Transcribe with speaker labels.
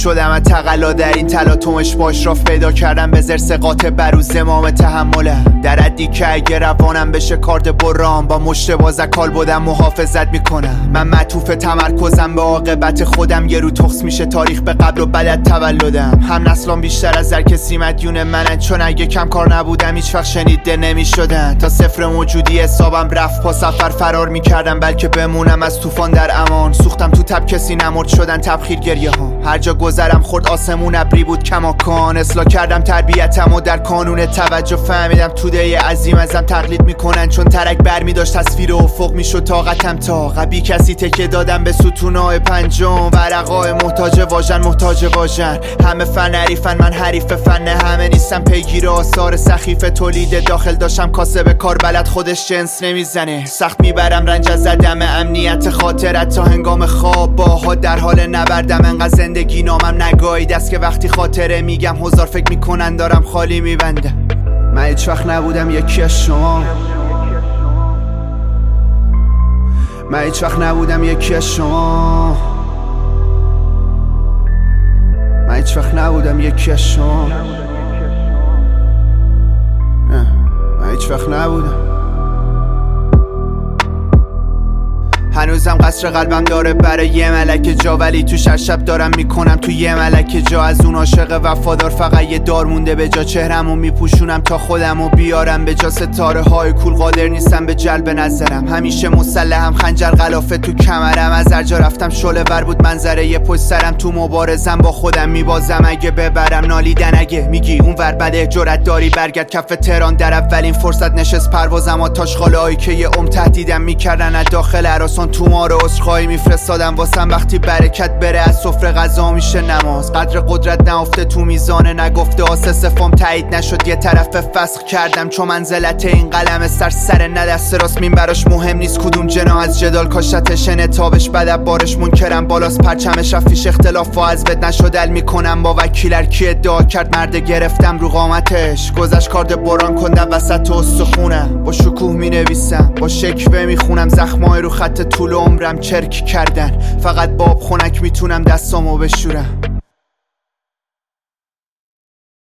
Speaker 1: شدم از تقلا در این تلاطمش با اشراف پیدا کردم به زرس قاطع بر زمام تحملم در حدی که اگه روانم بشه کارد برام با مشت بازکال بودم محافظت میکنم. من معطوف تمرکزم به عاقبت خودم، یه رو تخص میشه تاریخ به قبل و بعد تولدم. هم نسلان بیشتر از هر کسی مدیون منن، چون اگه کم کار نبودم هیچ وقت شنیده نمیشدن. تا صفر موجودی حسابم رفت پا سفر فرار میکردم بلکه بمونم از طوفان در امان. سوختم تو تب کسی نمرد شدن تبخیر گریه ها، هر جا گذرم خورد آسمون ابری بود کماکان. اصلاح کردم تربیتم و در کانون توجه فهمیدم توده عظیم ازم تقلید میکنن، چون ترک برمی داشت تصویر افق میشد طاقتم تا قبی کسی تکه دادم به ستونای پنجم. ورقای محتاج واژن همه فن حریفن من حریف فن همه نیستم، پیگیر آثار سخیف تولید داخل داشتم کاسب کار بلد خودش جنس نمیزنه. سخت میبرم رنج از عدم امنیت خاطرت تا هنگام خواب باها در حال نبردم. انقدر زندگی نامم نگاهی دست که وقتی خاطره میگم هزار فکر میکنن دارم خالی میبندم. من هیچ وقت نبودم یکی از شما، من هیچ وقت نبودم یکی از شما، من هیچ وقت نبودم یکی از شما، من هیچ وقت نبودم. هنوزم قصر قلبم داره برای یه ملک جا، ولی تو شب دارم میکنم تو یه ملک جا. از اون عاشق وفادار فقط یه دار مونده به جا، چهرمو میپوشونم تا خودمو بیارم به جا. ستاره های کول قادر نیستم به جلب نظرم، همیشه مسلحم خنجر غلافه تو کمرم. از هر جا رفتم شعله ور بود منظره یه پشت سرم، تو مبارزم با خودم میبازم اگه ببرم نالیدن. اگه میگی اون ور بده جرأت داری برگرد کف تهران، در اولین فرصت نشست پروازم و تاشخالهایی که یه تهدیدم میکردن از داخل هراسان تو ما رو عذرخواهی میفرستادم واسم. وقتی برکت بره از سفره غذا میشه نماز، قدر قدرت نهفته تو میزانه نگفته آسه صفام تایید نشد یه طرف فسخ کردم. چون منزلت این قلم سر نه دست راست مین براش مهم نیست کدوم جنا از جدال کاشتش نتابش بدب بارش منکرم بالاست پرچمش افیش اختلاف و از بد نشد ال میکنم با وکیل کی ادعا کرد مرد گرفتم رو قامتش. گذشت کارد بران کندم وسط استخونم، با شکوه مینویسم با شکوه میخونم. زخمای رو خط طول عمرم چرک کردن، فقط با آب خنک میتونم دستامو بشورم.